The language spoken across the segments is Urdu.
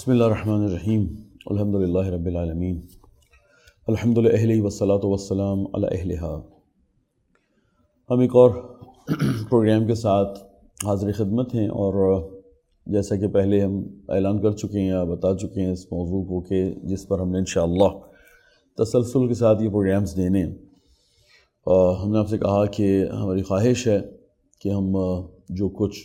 بسم اللہ الرحمن الرحیم الحمد للہ رب العالمین الحمد للہ والصلاۃ والسلام علی اہلہا۔ ہم ایک اور پروگرام کے ساتھ حاضر خدمت ہیں، اور جیسا کہ پہلے ہم اعلان کر چکے ہیں یا بتا چکے ہیں اس موضوع کو کہ جس پر ہم نے انشاءاللہ تسلسل کے ساتھ یہ پروگرامز دینے ہیں، ہم نے آپ سے کہا کہ ہماری خواہش ہے کہ ہم جو کچھ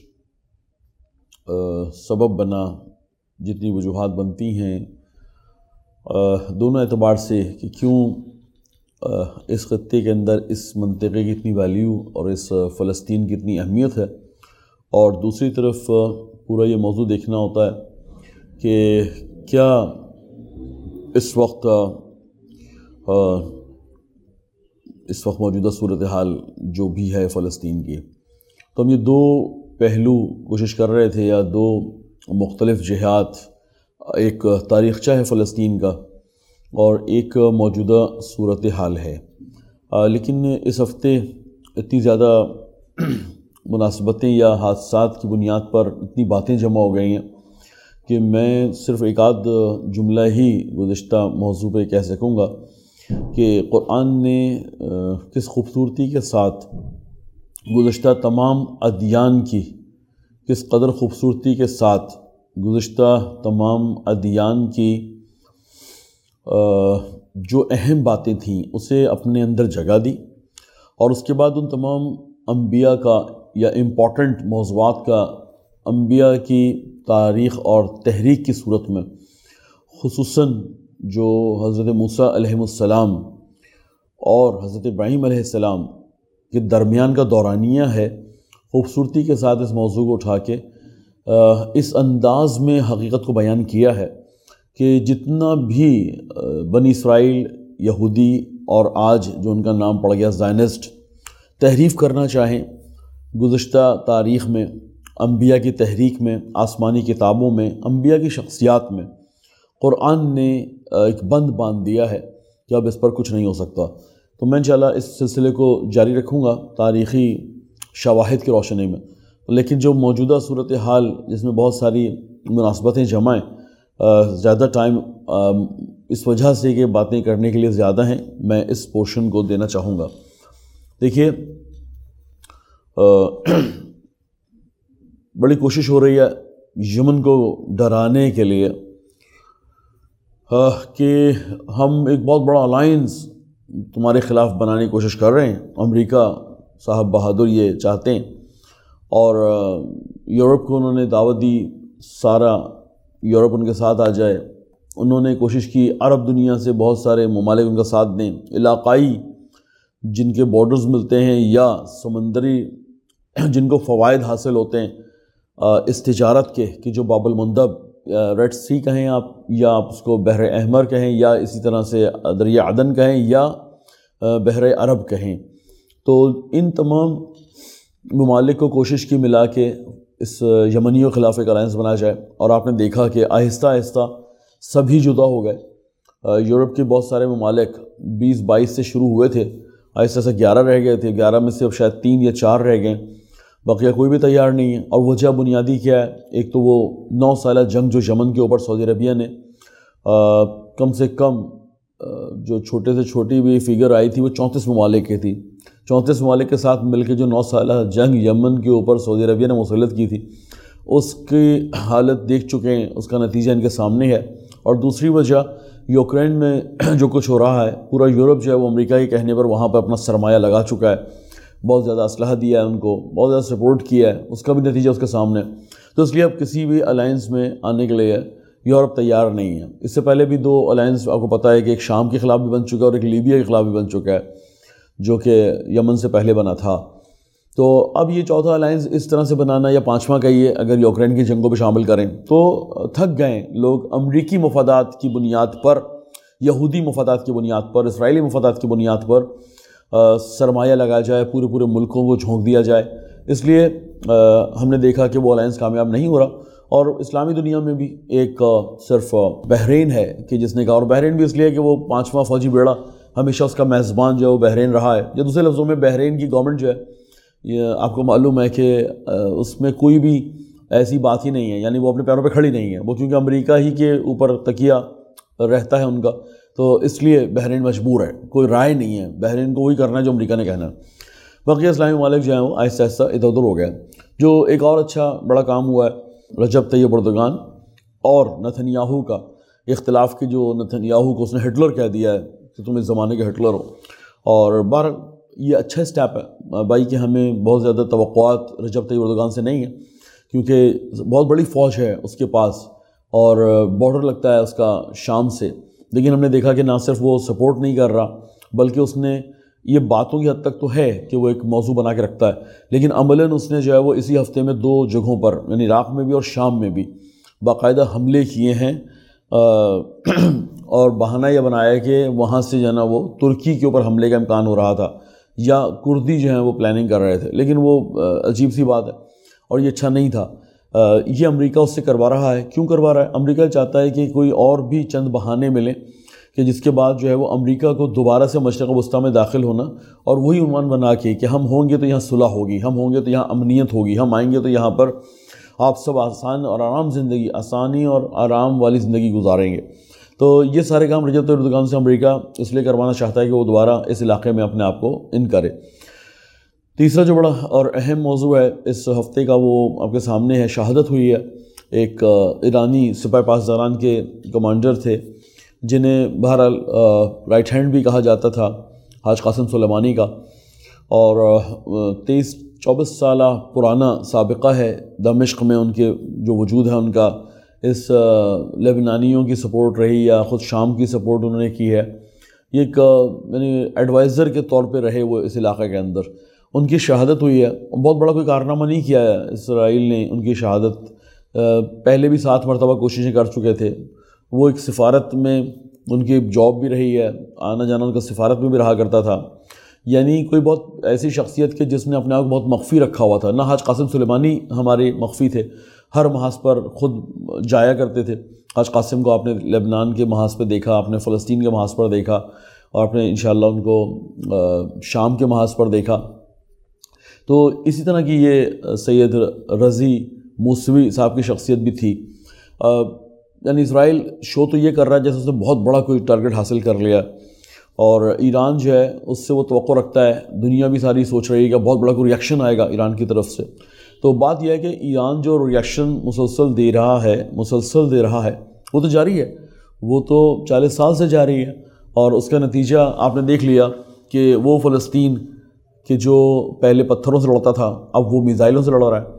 سبب بنا، جتنی وجوہات بنتی ہیں دونوں اعتبار سے کہ کیوں اس خطے کے اندر اس منطقے کی اتنی ویلیو اور اس فلسطین کی اتنی اہمیت ہے، اور دوسری طرف پورا یہ موضوع دیکھنا ہوتا ہے کہ کیا اس وقت موجودہ صورتحال جو بھی ہے فلسطین کی، تو ہم یہ دو پہلو کوشش کر رہے تھے، یا دو مختلف جہات، ایک تاریخچہ ہے فلسطین کا اور ایک موجودہ صورتحال ہے۔ لیکن اس ہفتے اتنی زیادہ مناسبتیں یا حادثات کی بنیاد پر اتنی باتیں جمع ہو گئی ہیں کہ میں صرف ایک آدھ جملہ ہی گزشتہ موضوع پہ کہہ سکوں گا کہ قرآن نے کس خوبصورتی کے ساتھ گزشتہ تمام ادیان کی، کس قدر خوبصورتی کے ساتھ گزشتہ تمام ادیان کی جو اہم باتیں تھیں اسے اپنے اندر جگہ دی، اور اس کے بعد ان تمام انبیاء کا یا امپورٹنٹ موضوعات کا انبیاء کی تاریخ اور تحریک کی صورت میں، خصوصاً جو حضرت موسیٰ علیہ السلام اور حضرت ابراہیم علیہ السلام کے درمیان کا دورانیہ ہے، خوبصورتی کے ساتھ اس موضوع کو اٹھا کے اس انداز میں حقیقت کو بیان کیا ہے کہ جتنا بھی بنی اسرائیل، یہودی اور آج جو ان کا نام پڑ گیا زائنسٹ، تحریف کرنا چاہیں گزشتہ تاریخ میں، انبیاء کی تحریک میں، آسمانی کتابوں میں، انبیاء کی شخصیات میں، قرآن نے ایک بند باندھ دیا ہے کہ اب اس پر کچھ نہیں ہو سکتا۔ تو میں انشاءاللہ اس سلسلے کو جاری رکھوں گا تاریخی شواہد کی روشنی میں، لیکن جو موجودہ صورتحال جس میں بہت ساری مناسبتیں جمع ہیں، زیادہ ٹائم اس وجہ سے کہ باتیں کرنے کے لیے زیادہ ہیں، میں اس پورشن کو دینا چاہوں گا۔ دیکھیے، بڑی کوشش ہو رہی ہے یمن کو ڈرانے کے لیے کہ ہم ایک بہت بڑا الائنس تمہارے خلاف بنانے کی کوشش کر رہے ہیں۔ امریکہ صاحب بہادر یہ چاہتے ہیں، اور یورپ کو انہوں نے دعوت دی، سارا یورپ ان کے ساتھ آ جائے۔ انہوں نے کوشش کی عرب دنیا سے بہت سارے ممالک ان کا ساتھ دیں، علاقائی جن کے بارڈرز ملتے ہیں یا سمندری جن کو فوائد حاصل ہوتے ہیں اس تجارت کے، کہ جو باب المندب، ریڈ سی کہیں آپ، یا آپ اس کو بحر احمر کہیں، یا اسی طرح سے دریائے عدن کہیں، یا بحر عرب کہیں، تو ان تمام ممالک کو کوشش کی ملا کے اس یمنیوں کے خلاف ایک الائنس بنا جائے، اور آپ نے دیکھا کہ آہستہ آہستہ سبھی جدا ہو گئے۔ یورپ کے بہت سارے ممالک 20-22 سے شروع ہوئے تھے، آہستہ سے 11 رہ گئے تھے، 11 میں سے اب شاید 3 یا 4 رہ گئے، بقیہ کوئی بھی تیار نہیں ہے۔ اور وجہ بنیادی کیا ہے؟ ایک تو وہ 9 سالہ جنگ جو یمن کے اوپر سعودی عربیہ نے کم سے کم جو چھوٹے سے چھوٹی بھی فگر آئی تھی وہ 34 ممالک کی تھی، 34 ممالک کے ساتھ مل کے جو 9 سالہ جنگ یمن کے اوپر سعودی عربیہ نے مسلط کی تھی، اس کی حالت دیکھ چکے ہیں، اس کا نتیجہ ان کے سامنے ہے۔ اور دوسری وجہ یوکرین میں جو کچھ ہو رہا ہے، پورا یورپ جو ہے وہ امریکہ کے کہنے پر وہاں پہ اپنا سرمایہ لگا چکا ہے، بہت زیادہ اسلحہ دیا ہے ان کو، بہت زیادہ سپورٹ کیا ہے، اس کا بھی نتیجہ اس کے سامنے۔ تو اس لیے اب کسی بھی الائنس میں آنے کے لیے یورپ تیار نہیں ہے۔ اس سے پہلے بھی 2 الائنس آپ کو پتہ ہے کہ ایک شام کے خلاف بھی بن چکا ہے اور ایک لیبیا کے خلاف بھی بن چکا ہے، جو کہ یمن سے پہلے بنا تھا۔ تو اب یہ چوتھا الائنس اس طرح سے بنانا، یا 5واں کہیے اگر یوکرین کی جنگوں پہ شامل کریں، تو تھک گئے لوگ امریکی مفادات کی بنیاد پر، یہودی مفادات کی بنیاد پر، اسرائیلی مفادات کی بنیاد پر سرمایہ لگایا جائے، پورے ملکوں کو جھونک دیا جائے۔ اس لیے ہم نے دیکھا کہ وہ الائنس کامیاب نہیں ہو رہا، اور اسلامی دنیا میں بھی ایک صرف بحرین ہے کہ جس نے کہا، اور بحرین بھی اس لیے کہ وہ 5واں فوجی بیڑا ہمیشہ اس کا میزبان جو ہے وہ بحرین رہا ہے، یا دوسرے لفظوں میں بحرین کی گورنمنٹ جو ہے، یہ آپ کو معلوم ہے کہ اس میں کوئی بھی ایسی بات ہی نہیں ہے، یعنی وہ اپنے پیروں پہ کھڑی نہیں ہے، وہ کیونکہ امریکہ ہی کے اوپر تکیہ رہتا ہے ان کا، تو اس لیے بحرین مجبور ہے، کوئی رائے نہیں ہے، بحرین کو وہی کرنا ہے جو امریکہ نے کہنا ہے۔ باقی اسلامی ممالک جو ہیں وہ آہستہ آہستہ ادھر ادھر ہو گئے۔ جو ایک اور اچھا بڑا کام ہوا ہے، رجب طیب اردگان اور نتنیاہو کا اختلاف، کی جو نتنیاہو کو اس نے ہٹلر کہہ دیا ہے کہ تم اس زمانے کے ہٹلر ہو، اور بہرحال یہ اچھا اسٹیپ ہے بھائی کہ ہمیں بہت زیادہ توقعات رجب طیب اردگان سے نہیں ہیں، کیونکہ بہت بڑی فوج ہے اس کے پاس اور بارڈر لگتا ہے اس کا شام سے، لیکن ہم نے دیکھا کہ نہ صرف وہ سپورٹ نہیں کر رہا بلکہ اس نے یہ باتوں کی حد تک تو ہے کہ وہ ایک موضوع بنا کے رکھتا ہے، لیکن عملاً اس نے جو ہے وہ اسی ہفتے میں 2 جگہوں پر، یعنی عراق میں بھی اور شام میں بھی باقاعدہ حملے کیے ہیں، اور بہانہ یہ بنایا ہے کہ وہاں سے جو ہے نا وہ ترکی کے اوپر حملے کا امکان ہو رہا تھا، یا کردی جو ہیں وہ پلاننگ کر رہے تھے، لیکن وہ عجیب سی بات ہے اور یہ اچھا نہیں تھا۔ یہ امریکہ اس سے کروا رہا ہے، کیوں کروا رہا ہے؟ امریکہ چاہتا ہے کہ کوئی اور بھی چند بہانے ملیں کہ جس کے بعد جو ہے وہ امریکہ کو دوبارہ سے مشرق وسطیٰ میں داخل ہونا، اور وہی عنوان بنا کے کہ ہم ہوں گے تو یہاں صلح ہوگی، ہم ہوں گے تو یہاں امنیت ہوگی، ہم آئیں گے تو یہاں پر آپ سب آسان اور آرام زندگی، آسانی اور آرام والی زندگی گزاریں گے۔ تو یہ سارے کام رجب طیب اردگان سے امریکہ اس لیے کروانا چاہتا ہے کہ وہ دوبارہ اس علاقے میں اپنے آپ کو ان کرے۔ تیسرا جو بڑا اور اہم موضوع ہے اس ہفتے کا، وہ آپ کے سامنے ہے، شہادت ہوئی ہے ایک ایرانی سپاہ پاسداران کے کمانڈر تھے، جنہیں بہرحال رائٹ ہینڈ بھی کہا جاتا تھا حاج قاسم سلیمانی کا، اور 23-24 سالہ پرانا سابقہ ہے دمشق میں ان کے جو وجود ہے ان کا، اس لبنانیوں کی سپورٹ رہی یا خود شام کی سپورٹ انہوں نے کی ہے، یہ ایک یعنی ایڈوائزر کے طور پہ رہے وہ اس علاقے کے اندر۔ ان کی شہادت ہوئی ہے، بہت بڑا کوئی کارنامہ نہیں کیا ہے اسرائیل نے ان کی شہادت، پہلے بھی 7 مرتبہ کوششیں کر چکے تھے، وہ ایک سفارت میں ان کی جاب بھی رہی ہے، آنا جانا ان کا سفارت میں بھی رہا کرتا تھا، یعنی کوئی بہت ایسی شخصیت کے جس نے اپنے آپ کو بہت مخفی رکھا ہوا تھا۔ نہ حاج قاسم سلیمانی ہمارے مخفی تھے، ہر محاذ پر خود جایا کرتے تھے۔ حاج قاسم کو آپ نے لبنان کے محاذ پہ دیکھا، آپ نے فلسطین کے محاذ پر دیکھا، اور آپ نے انشاءاللہ ان کو شام کے محاذ پر دیکھا۔ تو اسی طرح کی یہ سید رضی موسوی صاحب کی شخصیت بھی تھی۔ یعنی اسرائیل شو تو یہ کر رہا ہے جیسے اس نے بہت بڑا کوئی ٹارگٹ حاصل کر لیا، اور ایران جو ہے اس سے وہ توقع رکھتا ہے، دنیا بھی ساری سوچ رہی ہے کہ بہت بڑا کوئی ریئیکشن آئے گا ایران کی طرف سے۔ تو بات یہ ہے کہ ایران جو ریئیکشن مسلسل دے رہا ہے وہ تو جاری ہے، وہ تو 40 سال سے جاری ہے، اور اس کا نتیجہ آپ نے دیکھ لیا کہ وہ فلسطین کہ جو پہلے پتھروں سے لڑتا تھا اب وہ میزائلوں سے لڑ رہا ہے،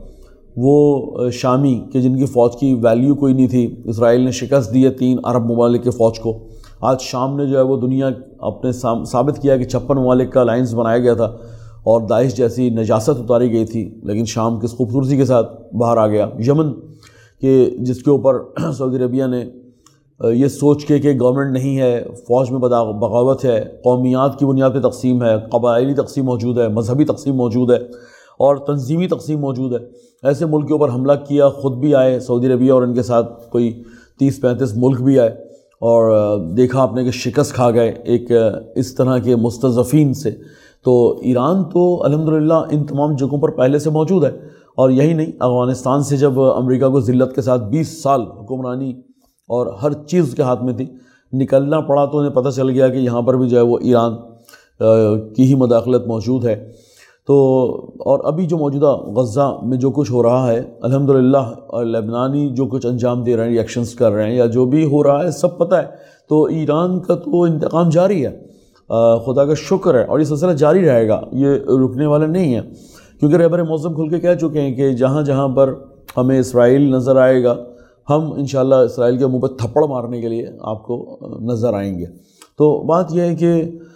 وہ شامی کہ جن کی فوج کی ویلیو کوئی نہیں تھی، اسرائیل نے شکست دی ہے 3 عرب ممالک کے فوج کو، آج شام نے جو ہے وہ دنیا اپنے ثابت کیا کہ 56 ممالک کا الائنس بنایا گیا تھا اور داعش جیسی نجاست اتاری گئی تھی، لیکن شام کس خوبصورتی کے ساتھ باہر آ گیا۔ یمن کہ جس کے اوپر سعودی عربیہ نے یہ سوچ کے کہ گورنمنٹ نہیں ہے، فوج میں بغاوت ہے، قومیات کی بنیاد پہ تقسیم ہے، قبائلی تقسیم موجود ہے، مذہبی تقسیم موجود ہے اور تنظیمی تقسیم موجود ہے، ایسے ملک کے اوپر حملہ کیا، خود بھی آئے سعودی عربیہ اور ان کے ساتھ کوئی 30-35 ملک بھی آئے، اور دیکھا آپ نے کہ شکست کھا گئے ایک اس طرح کے مستضعفین سے۔ تو ایران تو الحمدللہ ان تمام جگہوں پر پہلے سے موجود ہے، اور یہی نہیں، افغانستان سے جب امریکہ کو ذلت کے ساتھ 20 سال حکمرانی اور ہر چیز اس کے ہاتھ میں تھی، نکلنا پڑا تو انہیں پتہ چل گیا کہ یہاں پر بھی جو ہے وہ ایران کی ہی مداخلت موجود ہے۔ تو اور ابھی جو موجودہ غزہ میں جو کچھ ہو رہا ہے الحمدللہ، اور لبنانی جو کچھ انجام دے رہے ہیں، ریئیکشنز کر رہے ہیں یا جو بھی ہو رہا ہے سب پتہ ہے، تو ایران کا تو انتقام جاری ہے، خدا کا شکر ہے، اور یہ سلسلہ جاری رہے گا، یہ رکنے والا نہیں ہے، کیونکہ رہبر معظم کھل کے کہہ چکے ہیں کہ جہاں جہاں پر ہمیں اسرائیل نظر آئے گا ہم انشاءاللہ اسرائیل کے منہ پہ تھپڑ مارنے کے لیے آپ کو نظر آئیں گے۔ تو بات یہ ہے کہ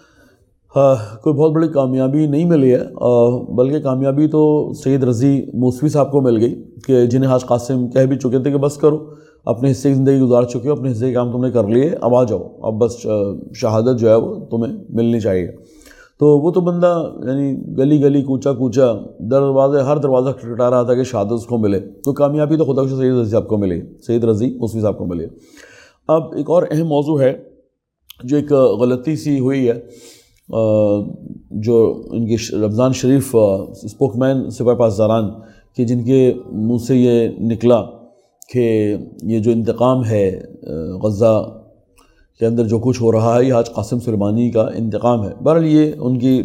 کوئی بہت بڑی کامیابی نہیں ملی ہے، بلکہ کامیابی تو سید رضی موسوی صاحب کو مل گئی کہ جنہیں حاج قاسم کہہ بھی چکے تھے کہ بس کرو، اپنے حصے کی زندگی گزار چکے ہو، اپنے حصے کے کام تم نے کر لیے، اب آ جاؤ، اب بس شہادت جو ہے وہ تمہیں ملنی چاہیے۔ تو وہ تو بندہ یعنی گلی گلی کوچا کوچا ہر دروازہ کھٹکھٹا رہا تھا کہ شہادت اس کو ملے، تو کامیابی تو خدا سے سید رضی صاحب کو ملی، سید رضی موسوی صاحب کو ملی۔ اب ایک اور اہم موضوع ہے جو ایک غلطی سی ہوئی ہے، جو ان کی رمضان شریف اسپوک مین سپاہ پاسداران کہ جن کے منہ سے یہ نکلا کہ یہ جو انتقام ہے غزہ کے اندر جو کچھ ہو رہا ہے یہ حاج قاسم سلیمانی کا انتقام ہے. بہرحال یہ ان کی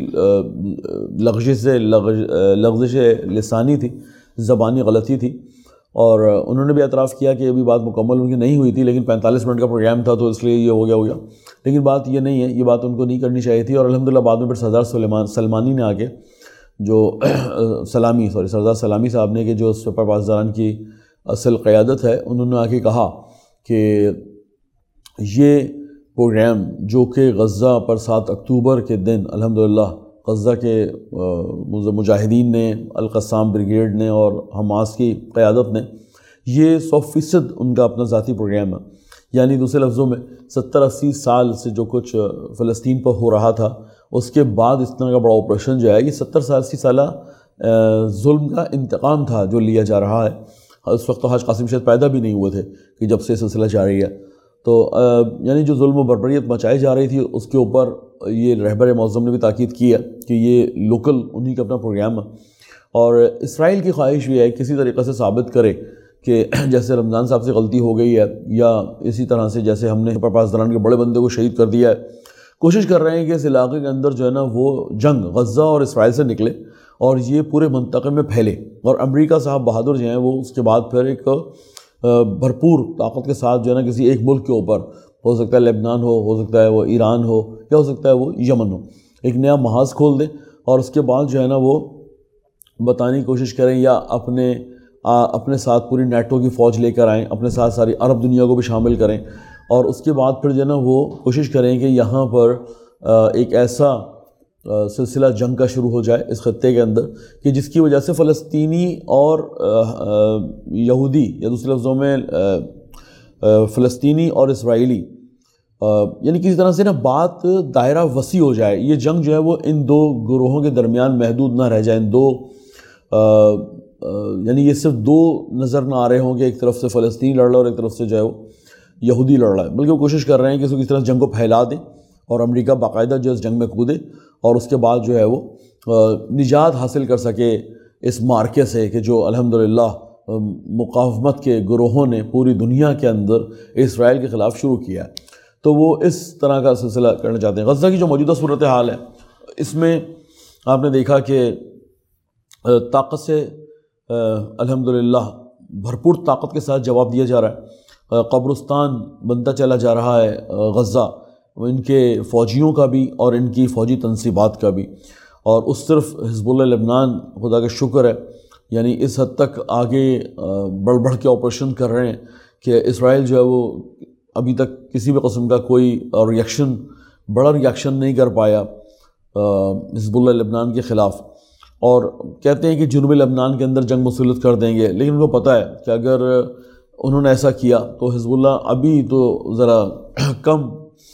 لغزش لسانی تھی، زبانی غلطی تھی، اور انہوں نے بھی اعتراف کیا کہ ابھی بات مکمل ان کی نہیں ہوئی تھی، لیکن 45 منٹ کا پروگرام تھا تو اس لیے یہ ہو گیا. لیکن بات یہ نہیں ہے، یہ بات ان کو نہیں کرنی چاہیے تھی. اور الحمدللہ بعد میں پھر سردار سلمانی نے آگے جو سردار سلامی صاحب نے کہ جو سپر پاسداران کی اصل قیادت ہے، انہوں نے آگے کہا کہ یہ پروگرام جو کہ غزہ پر 7 اکتوبر کے دن الحمدللہ غزہ کے مجاہدین نے، القسام بریگیڈ نے اور حماس کی قیادت نے، یہ 100% ان کا اپنا ذاتی پروگرام ہے. یعنی دوسرے لفظوں میں 70-80 سال سے جو کچھ فلسطین پر ہو رہا تھا، اس کے بعد اس طرح کا بڑا آپریشن جو ہے یہ 70-80 سالہ ظلم کا انتقام تھا جو لیا جا رہا ہے. اس وقت تو حاج قاسم شاید پیدا بھی نہیں ہوئے تھے کہ جب سے سلسلہ جاری ہے. تو یعنی جو ظلم و بربریت مچائی جا رہی تھی اس کے اوپر یہ رہبر معظم نے بھی تاکید کی ہے کہ یہ لوکل انہی کا اپنا پروگرام ہے. اور اسرائیل کی خواہش یہ ہے کسی طریقے سے ثابت کرے کہ جیسے رمضان صاحب سے غلطی ہو گئی ہے، یا اسی طرح سے جیسے ہم نے سپر پاسداران کے بڑے بندے کو شہید کر دیا ہے، کوشش کر رہے ہیں کہ اس علاقے کے اندر جو ہے نا وہ جنگ غزہ اور اسرائیل سے نکلے اور یہ پورے منطقے میں پھیلے. اور امریکہ صاحب بہادر جو ہیں وہ اس کے بعد پھر ایک بھرپور طاقت کے ساتھ جو ہے نا کسی ایک ملک کے اوپر، ہو سکتا ہے لبنان ہو سکتا ہے وہ ایران ہو، یا ہو سکتا ہے وہ یمن ہو، ایک نیا محاذ کھول دیں اور اس کے بعد جو ہے نا وہ بتانے کی کوشش کریں، یا اپنے ساتھ پوری نیٹو کی فوج لے کر آئیں، اپنے ساتھ ساری عرب دنیا کو بھی شامل کریں، اور اس کے بعد پھر جو ہے نا وہ کوشش کریں کہ یہاں پر ایک ایسا سلسلہ جنگ کا شروع ہو جائے اس خطے کے اندر کہ جس کی وجہ سے فلسطینی اور یہودی، یا دوسرے لفظوں میں فلسطینی اور اسرائیلی، یعنی کسی طرح سے نا بات دائرہ وسیع ہو جائے. یہ جنگ جو ہے وہ ان دو گروہوں کے درمیان محدود نہ رہ جائے، ان دو یعنی یہ صرف دو نظر نہ آ رہے ہوں کہ ایک طرف سے فلسطینی لڑ رہا ہے اور ایک طرف سے جو ہے وہ یہودی لڑ رہا ہے، بلکہ وہ کوشش کر رہے ہیں کہ اس کو کس طرح جنگ کو پھیلا دیں اور امریکہ باقاعدہ جو اس جنگ میں کودے، اور اس کے بعد جو ہے وہ نجات حاصل کر سکے اس مارکے سے کہ جو الحمدللہ مقاومت کے گروہوں نے پوری دنیا کے اندر اسرائیل کے خلاف شروع کیا ہے. تو وہ اس طرح کا سلسلہ کرنا چاہتے ہیں. غزہ کی جو موجودہ صورتحال ہے اس میں آپ نے دیکھا کہ طاقت سے الحمدللہ بھرپور طاقت کے ساتھ جواب دیا جا رہا ہے. قبرستان بنتا چلا جا رہا ہے غزہ، ان کے فوجیوں کا بھی اور ان کی فوجی تنصیبات کا بھی. اور اس صرف حزب اللہ لبنان خدا کا شکر ہے یعنی اس حد تک آگے بڑھ کے آپریشن کر رہے ہیں کہ اسرائیل جو ہے وہ ابھی تک کسی بھی قسم کا کوئی بڑا ریاکشن نہیں کر پایا حزب اللہ لبنان کے خلاف. اور کہتے ہیں کہ جنوبی لبنان کے اندر جنگ مسلط کر دیں گے، لیکن ان کو پتہ ہے کہ اگر انہوں نے ایسا کیا تو حزب اللہ ابھی تو ذرا کم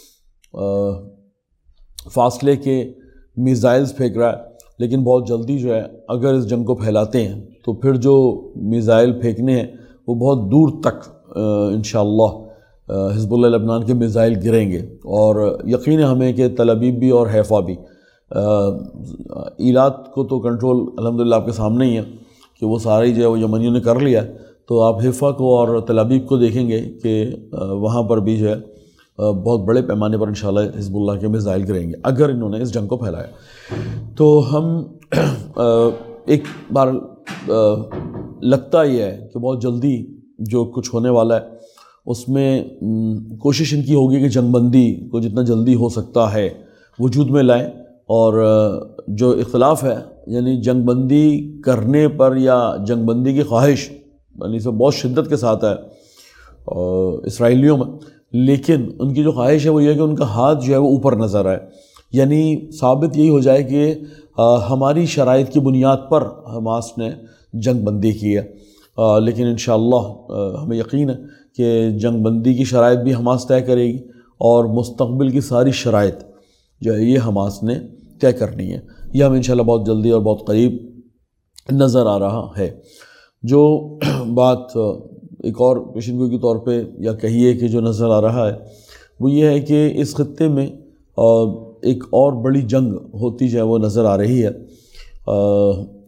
فاصلے کے میزائلز پھینک رہا ہے، لیکن بہت جلدی جو ہے اگر اس جنگ کو پھیلاتے ہیں تو پھر جو میزائل پھینکنے ہیں وہ بہت دور تک انشاءاللہ حزب اللہ لبنان کے میزائل گریں گے. اور یقین ہے ہمیں کہ تل ابیب بھی اور حیفا بھی، ایلات کو تو کنٹرول الحمدللہ آپ کے سامنے ہی ہے کہ وہ سارے جو ہے وہ یمنیوں نے کر لیا ہے. تو آپ حیفا کو اور تل ابیب کو دیکھیں گے کہ وہاں پر بھی جو ہے بہت بڑے پیمانے پر انشاءاللہ حزب اللہ کے میزائل گریں گے اگر انہوں نے اس جنگ کو پھیلایا. تو ہم ایک بار لگتا ہی ہے کہ بہت جلدی جو کچھ ہونے والا ہے اس میں کوشش ان کی ہوگی کہ جنگ بندی کو جتنا جلدی ہو سکتا ہے وجود میں لائیں. اور جو اختلاف ہے یعنی جنگ بندی کرنے پر یا جنگ بندی کی خواہش یعنی سے بہت شدت کے ساتھ ہے اسرائیلیوں میں، لیکن ان کی جو خواہش ہے وہ یہ ہے کہ ان کا ہاتھ جو ہے وہ اوپر نظر آئے، یعنی ثابت یہی ہو جائے کہ ہماری شرائط کی بنیاد پر حماس نے جنگ بندی کی ہے. لیکن انشاءاللہ ہمیں یقین ہے کہ جنگ بندی کی شرائط بھی حماس طے کرے گی اور مستقبل کی ساری شرائط جو ہے یہ حماس نے طے کرنی ہے. یہ ہمیں انشاءاللہ بہت جلدی اور بہت قریب نظر آ رہا ہے. جو بات ایک اور پیشنگوئی کے طور پہ یا کہیے کہ جو نظر آ رہا ہے وہ یہ ہے کہ اس خطے میں ایک اور بڑی جنگ ہوتی جو ہے وہ نظر آ رہی ہے.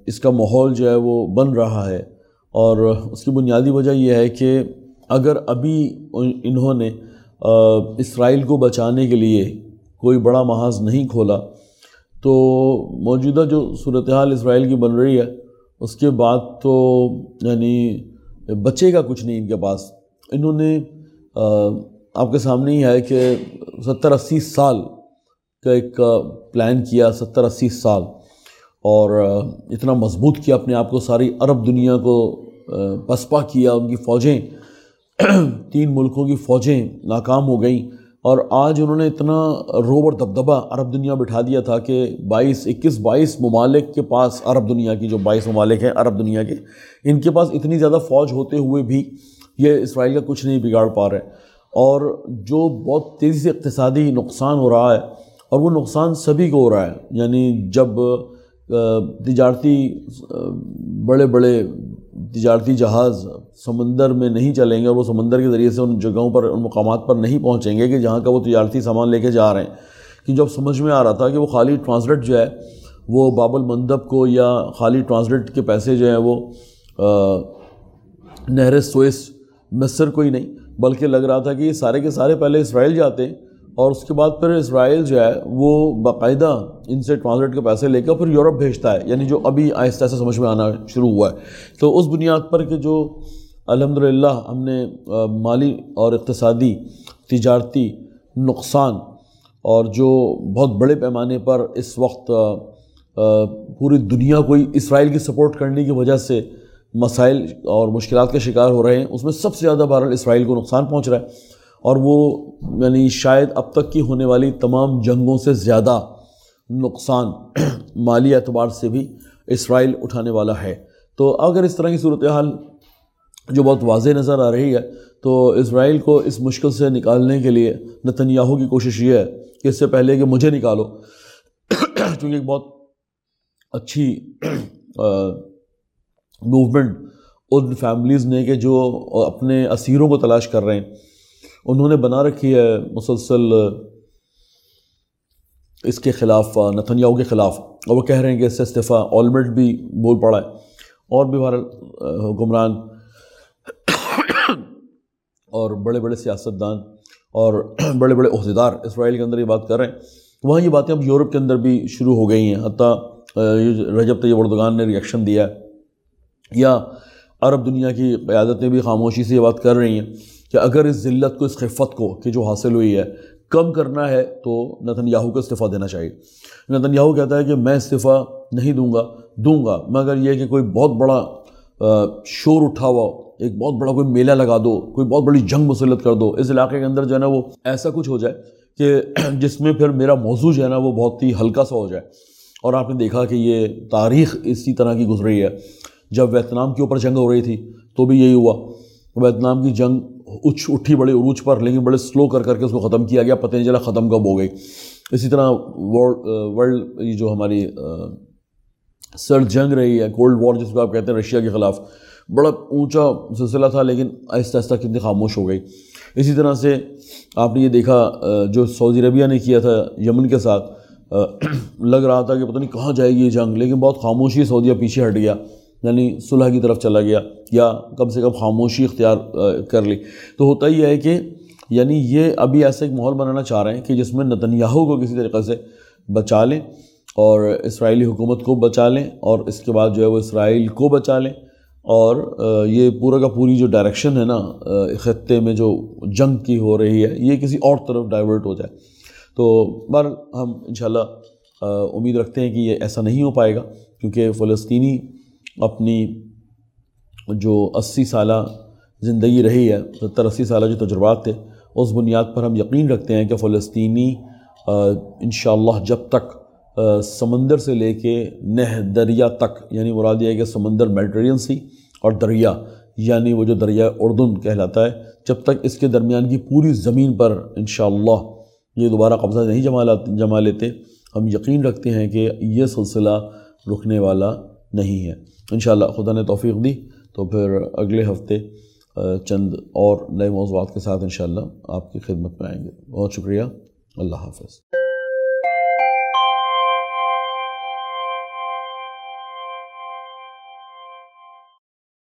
اس کا ماحول جو ہے وہ بن رہا ہے، اور اس کی بنیادی وجہ یہ ہے کہ اگر ابھی انہوں نے اسرائیل کو بچانے کے لیے کوئی بڑا محاذ نہیں کھولا تو موجودہ جو صورتحال اسرائیل کی بن رہی ہے اس کے بعد تو یعنی بچے گا کچھ نہیں ان کے پاس۔ انہوں نے آپ کے سامنے ہی ہے کہ 70-80 سال کا ایک پلان کیا، 70-80 سال، اور اتنا مضبوط کیا اپنے آپ کو، ساری عرب دنیا کو پسپا کیا، ان کی فوجیں 3 ملکوں کی فوجیں ناکام ہو گئیں، اور آج انہوں نے اتنا روب اور دبدبہ عرب دنیا بٹھا دیا تھا کہ 22 ممالک کے پاس، عرب دنیا کی جو 22 ممالک ہیں عرب دنیا کے، ان کے پاس اتنی زیادہ فوج ہوتے ہوئے بھی یہ اسرائیل کا کچھ نہیں بگاڑ پا رہے، اور جو بہت تیزی سے اقتصادی نقصان ہو رہا ہے، اور وہ نقصان سبھی کو ہو رہا ہے۔ یعنی جب تجارتی بڑے بڑے تجارتی جہاز سمندر میں نہیں چلیں گے اور وہ سمندر کے ذریعے سے ان جگہوں پر، ان مقامات پر نہیں پہنچیں گے کہ جہاں کا وہ تجارتی سامان لے کے جا رہے ہیں، کہ جب سمجھ میں آ رہا تھا کہ وہ خالی ٹرانسلیٹ جو ہے وہ باب المندب کو، یا خالی ٹرانسلیٹ کے پیسے جو ہیں وہ نہر سوئس مصر کو ہی نہیں، بلکہ لگ رہا تھا کہ یہ سارے کے سارے پہلے اسرائیل جاتے ہیں، اور اس کے بعد پھر اسرائیل جو ہے وہ باقاعدہ ان سے ٹرانسلیٹ کے پیسے لے کر پھر یورپ بھیجتا ہے، یعنی جو ابھی آہستہ آہستہ سمجھ میں آنا شروع ہوا ہے۔ تو اس بنیاد پر کہ جو الحمدللہ ہم نے مالی اور اقتصادی تجارتی نقصان، اور جو بہت بڑے پیمانے پر اس وقت پوری دنیا کو اسرائیل کی سپورٹ کرنے کی وجہ سے مسائل اور مشکلات کا شکار ہو رہے ہیں، اس میں سب سے زیادہ بہرحال اسرائیل کو نقصان پہنچ رہا ہے، اور وہ یعنی شاید اب تک کی ہونے والی تمام جنگوں سے زیادہ نقصان مالی اعتبار سے بھی اسرائیل اٹھانے والا ہے۔ تو اگر اس طرح کی صورتحال جو بہت واضح نظر آ رہی ہے، تو اسرائیل کو اس مشکل سے نکالنے کے لیے نتنیاہو کی کوشش یہ ہے کہ اس سے پہلے کہ مجھے نکالو، چونکہ ایک بہت اچھی موومنٹ ان فیملیز نے کہ جو اپنے اسیروں کو تلاش کر رہے ہیں، انہوں نے بنا رکھی ہے مسلسل اس کے خلاف، نتنیاہو کے خلاف، اور وہ کہہ رہے ہیں کہ اس سے استعفیٰ، اولمرٹ بھی بول پڑا ہے، اور بھی بہرحال حکمران اور بڑے بڑے سیاستدان اور بڑے بڑے عہدیدار اسرائیل کے اندر یہ بات کر رہے ہیں۔ وہاں یہ باتیں اب یورپ کے اندر بھی شروع ہو گئی ہیں، حتیٰ رجب طیب اردوغان نے ریئیکشن دیا ہے، یا عرب دنیا کی قیادتیں بھی خاموشی سے یہ بات کر رہی ہیں کہ اگر اس ذلت کو، اس خفت کو کہ جو حاصل ہوئی ہے کم کرنا ہے تو نتنیاہو کو استعفیٰ دینا چاہیے۔ نتنیاہو کہتا ہے کہ میں استعفیٰ نہیں دوں گا مگر یہ کہ کوئی بہت بڑا شور اٹھا ہوا، ایک بہت بڑا کوئی میلہ لگا دو، کوئی بہت بڑی جنگ مسلط کر دو اس علاقے کے اندر، جو ہے نا وہ ایسا کچھ ہو جائے کہ جس میں پھر میرا موضوع جو ہے نا وہ بہت ہی ہلکا سا ہو جائے۔ اور آپ نے دیکھا کہ یہ تاریخ اسی طرح کی گزری ہے، جب ویتنام کے اوپر جنگ ہو رہی تھی تو بھی یہی ہوا، ویتنام کی جنگ اٹھی بڑے عروج پر، لیکن بڑے سلو کر کے اس کو ختم کیا گیا، پتہ نہیں چلا ختم کب ہو گئی۔ اسی طرح ورلڈ یہ جو ہماری سرد جنگ رہی ہے، کولڈ وار جس کو آپ کہتے ہیں، رشیا کے خلاف بڑا اونچا سلسلہ تھا، لیکن آہستہ آہستہ کتنی خاموش ہو گئی۔ اسی طرح سے آپ نے یہ دیکھا جو سعودی عربیہ نے کیا تھا یمن کے ساتھ، لگ رہا تھا کہ پتہ نہیں کہاں جائے گی یہ جنگ، لیکن بہت خاموشی سعودیہ پیچھے ہٹ گیا، یعنی صلح کی طرف چلا گیا، یا کم سے کم خاموشی اختیار کر لی۔ تو ہوتا ہی ہے کہ یعنی یہ ابھی ایسا ایک ماحول بنانا چاہ رہے ہیں کہ جس میں نتنیاہو کو کسی طریقے سے بچا لیں، اور اسرائیلی حکومت کو بچا لیں، اور اس کے بعد جو ہے وہ اسرائیل کو بچا لیں، اور یہ پورا کا پوری جو ڈائریکشن ہے نا خطے میں جو جنگ کی ہو رہی ہے، یہ کسی اور طرف ڈائیورٹ ہو جائے۔ تو بہرحال ہم انشاءاللہ امید رکھتے ہیں کہ یہ ایسا نہیں ہو پائے گا، کیونکہ فلسطینی اپنی جو 80 سالہ زندگی رہی ہے، 70-80 سالہ جو تجربات تھے، اس بنیاد پر ہم یقین رکھتے ہیں کہ فلسطینی انشاءاللہ جب تک سمندر سے لے کے نہر دریا تک، یعنی مراد یہ ہے کہ سمندر میڈیٹرینین سی اور دریا، یعنی وہ جو دریا اردن کہلاتا ہے، جب تک اس کے درمیان کی پوری زمین پر انشاءاللہ یہ دوبارہ قبضہ نہیں جما لیتے، ہم یقین رکھتے ہیں کہ یہ سلسلہ رکنے والا نہیں ہے۔ انشاءاللہ خدا نے توفیق دی تو پھر اگلے ہفتے چند اور نئے موضوعات کے ساتھ انشاءاللہ آپ کی خدمت میں آئیں گے۔ بہت شکریہ، اللہ حافظ۔